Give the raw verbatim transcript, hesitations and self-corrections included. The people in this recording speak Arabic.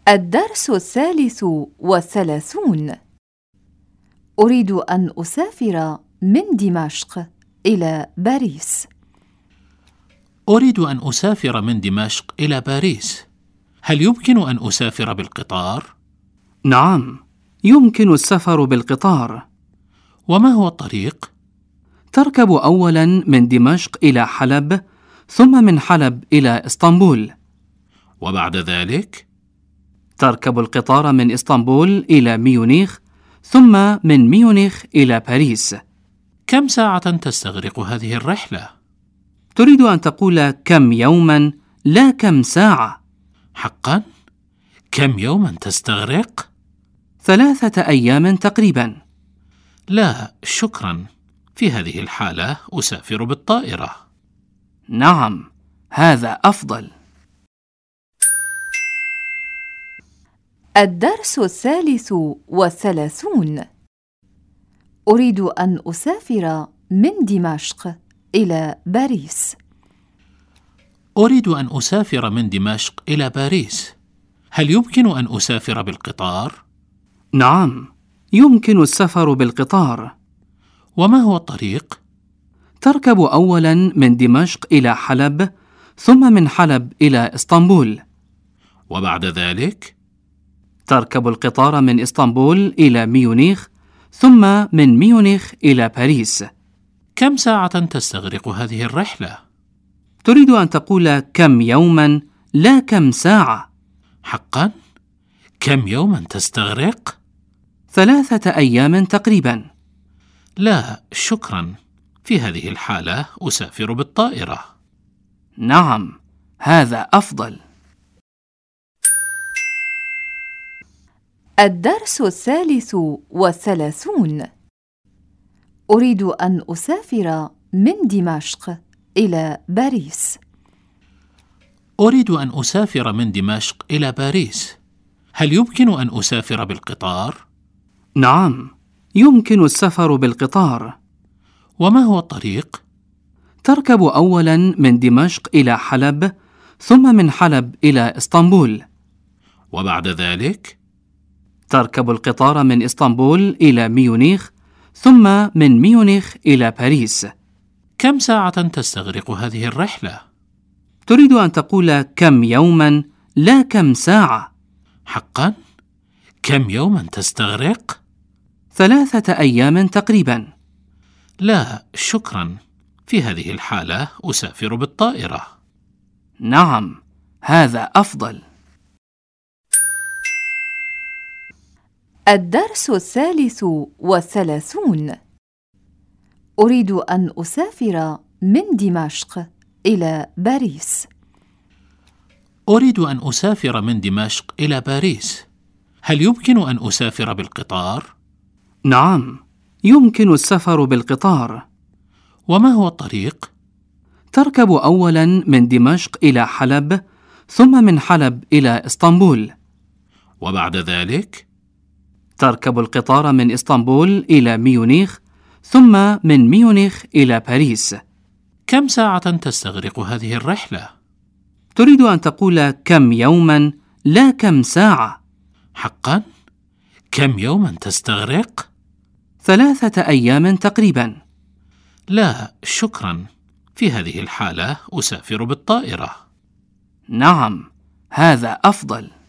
الدرس الثالث والثلاثون. أريد أن أسافر من دمشق إلى باريس. أريد أن أسافر من دمشق إلى باريس. هل يمكن أن أسافر بالقطار؟ نعم، يمكن السفر بالقطار. وما هو الطريق؟ تركب أولاً من دمشق إلى حلب، ثم من حلب إلى إسطنبول. وبعد ذلك؟ تركب القطار من إسطنبول إلى ميونخ، ثم من ميونخ إلى باريس. كم ساعة تستغرق هذه الرحلة؟ تريد أن تقول كم يوماً، لا كم ساعة. حقاً؟ كم يوماً تستغرق؟ ثلاثة أيام تقريباً. لا، شكراً. في هذه الحالة أسافر بالطائرة. نعم، هذا أفضل. الدرس الثالث والثلاثون. أريد أن أسافر من دمشق إلى باريس. أريد أن أسافر من دمشق إلى باريس. هل يمكن أن أسافر بالقطار؟ نعم، يمكن السفر بالقطار. وما هو الطريق؟ تركب أولاً من دمشق إلى حلب، ثم من حلب إلى إسطنبول. وبعد ذلك؟ تركب القطار من إسطنبول إلى ميونخ، ثم من ميونخ إلى باريس. كم ساعة تستغرق هذه الرحلة؟ تريد أن تقول كم يوماً، لا كم ساعة. حقاً؟ كم يوماً تستغرق؟ ثلاثة أيام تقريباً. لا، شكراً. في هذه الحالة أسافر بالطائرة. نعم، هذا أفضل. الدرس الثالث والثلاثون. أريد أن أسافر من دمشق إلى باريس. أريد أن أسافر من دمشق إلى باريس. هل يمكن أن أسافر بالقطار؟ نعم، يمكن السفر بالقطار. وما هو الطريق؟ تركب أولاً من دمشق إلى حلب، ثم من حلب إلى إسطنبول. وبعد ذلك؟ تركب القطار من إسطنبول إلى ميونخ، ثم من ميونخ إلى باريس. كم ساعة تستغرق هذه الرحلة؟ تريد أن تقول كم يوماً، لا كم ساعة. حقاً؟ كم يوماً تستغرق؟ ثلاثة أيام تقريباً. لا، شكراً. في هذه الحالة أسافر بالطائرة. نعم، هذا أفضل. الدرس الثالث والثلاثون. أريد أن أسافر من دمشق إلى باريس. أريد أن أسافر من دمشق إلى باريس. هل يمكن أن أسافر بالقطار؟ نعم، يمكن السفر بالقطار. وما هو الطريق؟ تركب أولاً من دمشق إلى حلب، ثم من حلب إلى إسطنبول. وبعد ذلك؟ تركب القطار من إسطنبول إلى ميونخ، ثم من ميونخ إلى باريس. كم ساعة تستغرق هذه الرحلة؟ تريد أن تقول كم يوماً، لا كم ساعة. حقاً؟ كم يوماً تستغرق؟ ثلاثة أيام تقريباً. لا، شكراً. في هذه الحالة أسافر بالطائرة. نعم، هذا أفضل.